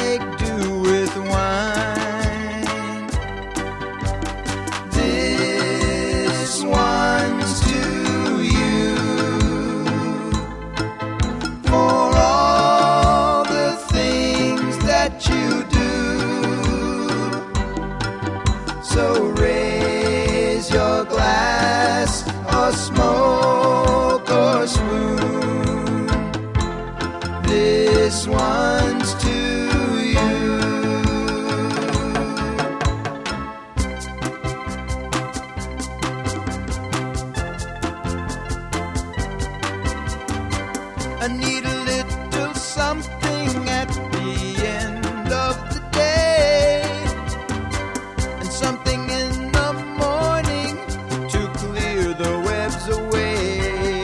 make do with wine. This one's to you for all the things that you do. So raise your glass or smoke or swoon. This one's to you. I need a little something at the end of the day, and something in the morning to clear the webs away,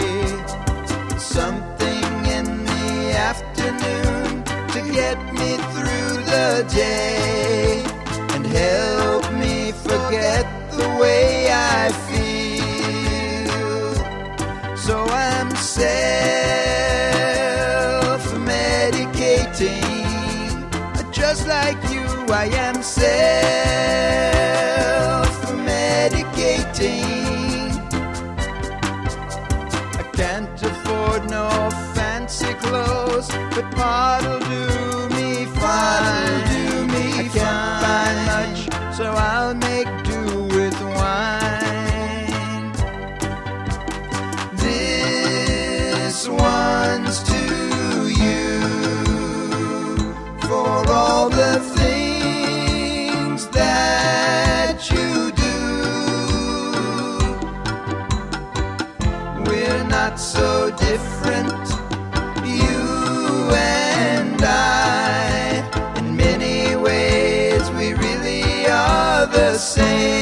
something in the afternoon to get me through the day and help me forget the way I feel. So I'm self-medicating, just like you. I am self-medicating. I can't afford no fancy clothes, but part'll do me fine. I can't buy much, so I'll make do with wine. This one's to you for all the things that you do. We're not so different, you and I. In many ways we really are the same.